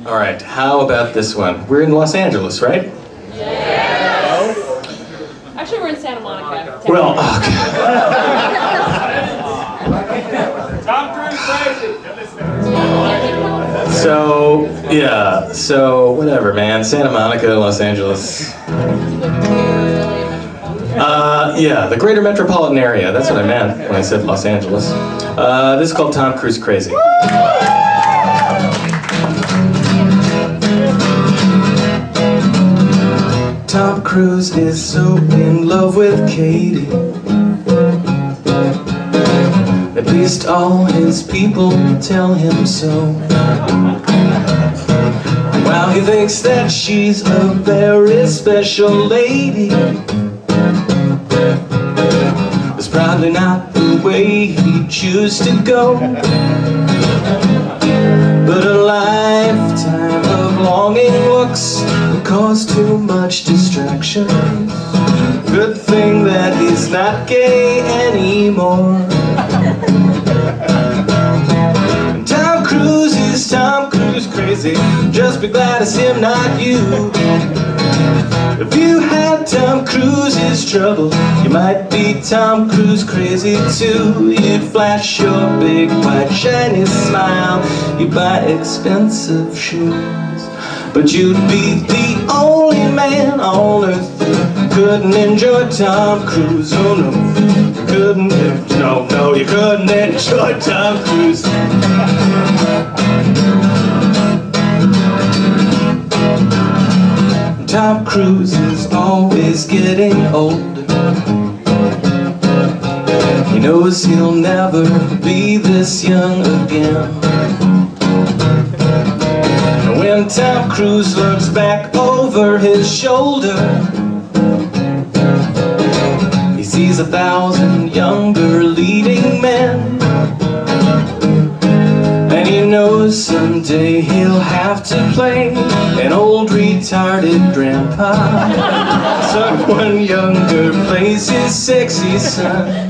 All right, how about this one? We're in Los Angeles, right? Yes. Actually, we're in Santa Monica. Well, okay. Tom Cruise crazy. So whatever, man. Santa Monica, Los Angeles. Yeah, the greater metropolitan area. That's what I meant when I said Los Angeles. This is called Tom Cruise Crazy. Tom Cruise is so in love with Katie. At least all his people tell him so. While he thinks that she's a very special lady, it's probably not the way he'd choose to go. But a lifetime of longing looks cause too much distraction. Good thing that he's not gay anymore. Tom Cruise is Tom Cruise crazy. Just be glad it's him, not you. If you had Tom Cruise's trouble, you might be Tom Cruise crazy too. You'd flash your big white shiny smile, you'd buy expensive shoes, but you'd be the only man on earth who couldn't enjoy Tom Cruise. Oh no, you couldn't, no, you couldn't enjoy Tom Cruise. Tom Cruise is always getting older. He knows he'll never be this young again. And when Tom Cruise looks back over his shoulder, he sees 1,000 younger leading men. And he knows someday he'll have to play an old retarded grandpa. Someone younger plays his sexy son.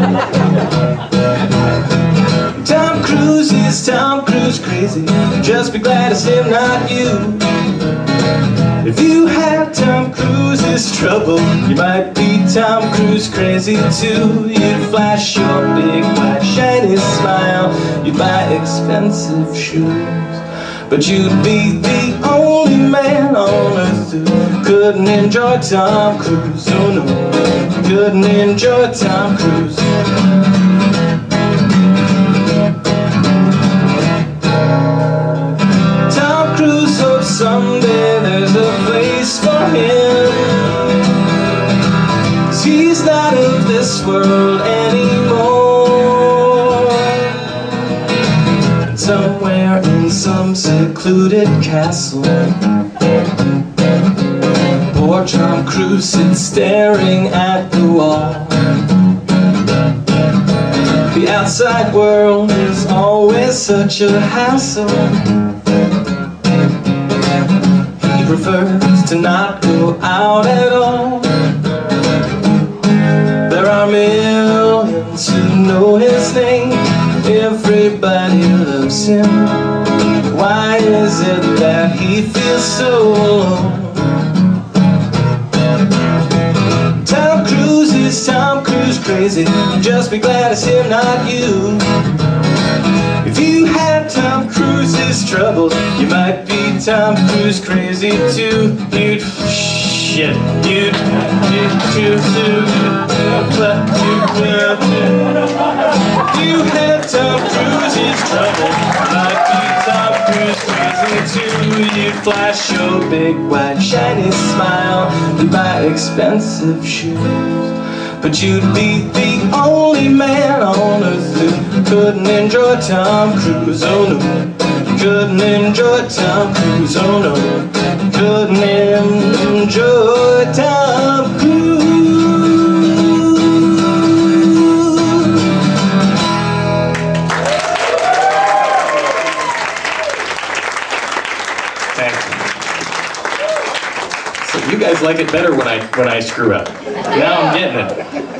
Tom Cruise is Tom Cruise crazy. Just be glad it's him, not you. If you had Tom Cruise's trouble, you might be Tom Cruise crazy too. You'd flash your big white shiny smile, you'd buy expensive shoes, but you'd be the only man on earth who couldn't enjoy Tom Cruise. Oh no, couldn't enjoy Tom Cruise. Tom Cruise hopes someday there's a place for him, 'cause he's not of this world anymore. And somewhere in some secluded castle, poor Tom Cruise sits staring at the wall. The outside world is always such a hassle. He prefers to not go out at all. There are millions who know his name. Everybody loves him. Why is it that he feels so alone? Tom Cruise is Tom Cruise crazy. Just be glad it's him, not you. If you had Tom Cruise's trouble, you might be Tom Cruise crazy too. You'd you had Tom Cruise's trouble, you might be Tom Cruise crazy too. You'd flash your big white shiny smile, you'd buy expensive shoes, but you'd be the only man on earth who couldn't enjoy Tom Cruise. Oh no, couldn't enjoy Tom Cruise. Oh no, couldn't enjoy Tom Cruise. Thank you. So you guys like it better when I screw up. Now I'm getting it.